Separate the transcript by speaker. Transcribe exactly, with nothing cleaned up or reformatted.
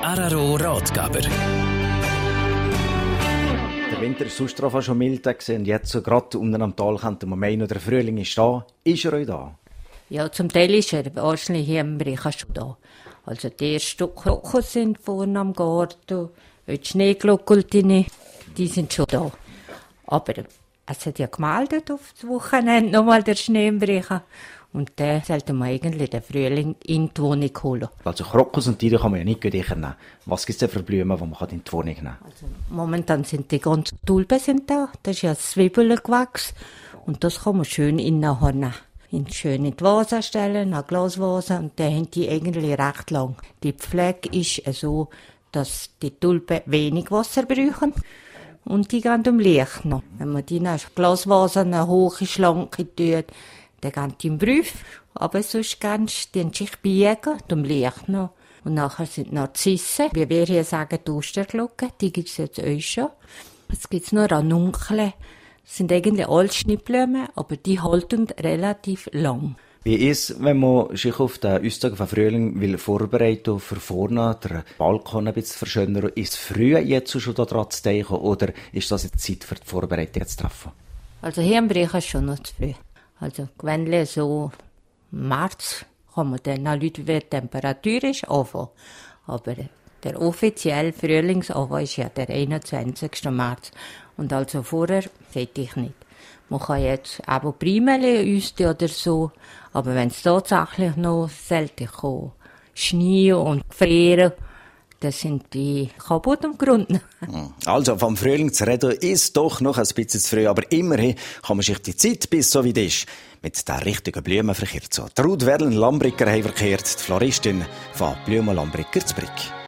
Speaker 1: R R O-Ratgeber.
Speaker 2: Der Winter ist sonst drauf schon mild gewesen, und jetzt so gerade unten am Tal könnte man meinen, der Frühling ist da. Ist er euch da?
Speaker 3: Ja, zum Teil ist er wahrscheinlich hier im Bereich schon da. Also die ersten Krokus sind vorne am Garten, die Schneeglockeltine, die sind schon da. Aber es hat ja gemeldet auf das Wochenende nochmal der Schnee im Bereich. Und den sollte man eigentlich den Frühling in die Wohnung holen.
Speaker 2: Also Krokus und Tiere kann man ja nicht gleich nehmen. Was gibt es denn für Blumen, die man in die Wohnung nehmen kann?
Speaker 3: Also momentan sind die ganzen Tulpen sind da. Das ist ja das Zwiebelgewächs. Und das kann man schön in nachher nehmen. In schön in die Vase stellen, eine Glasvase. Und dann haben die eigentlich recht lang. Die Pflege ist so, dass die Tulpen wenig Wasser brauchen. Und die gehen um Licht noch. Wenn man die in eine Glasvase, eine hohe, schlanke tut, dann gehen die im Brief. Aber sonst gehen die sich biegen, um Licht noch. Und nachher sind Narzissen, wie wir hier sagen, die Osterglocken, die gibt es jetzt auch schon. Es gibt nur Ranunkeln. Das sind eigentlich alle Schnittblumen, aber die halten relativ lang.
Speaker 2: Wie ist, wenn man sich auf den Austag von Frühling will vorbereiten für vorne den Balkon ein bisschen verschönern? Ist es früh jetzt schon daran zu denken oder ist das jetzt Zeit für die Vorbereitung zu treffen?
Speaker 3: Also hier im Bereich ist schon noch zu früh. Also gewöhnlich so im März kann man dann auch Leute, wie die Temperatur ist, anfangen. Aber der offizielle Frühlingsanfang ist ja der einundzwanzigsten März. Und also vorher sollte ich nicht. Man kann jetzt eben Primeli üsten oder so, aber wenn es tatsächlich noch selten kommt, Schnee und Frieren, dann sind die kaputt am Grund.
Speaker 2: Also, vom Frühling zu reden ist doch noch ein bisschen zu früh, aber immerhin kann man sich die Zeit, bis es so weit ist, mit der richtigen Blumen verkehrt. So, Ruth Werlen-Lambricker haben verkehrt, die Floristin von Blumen Lambricker zu Brick.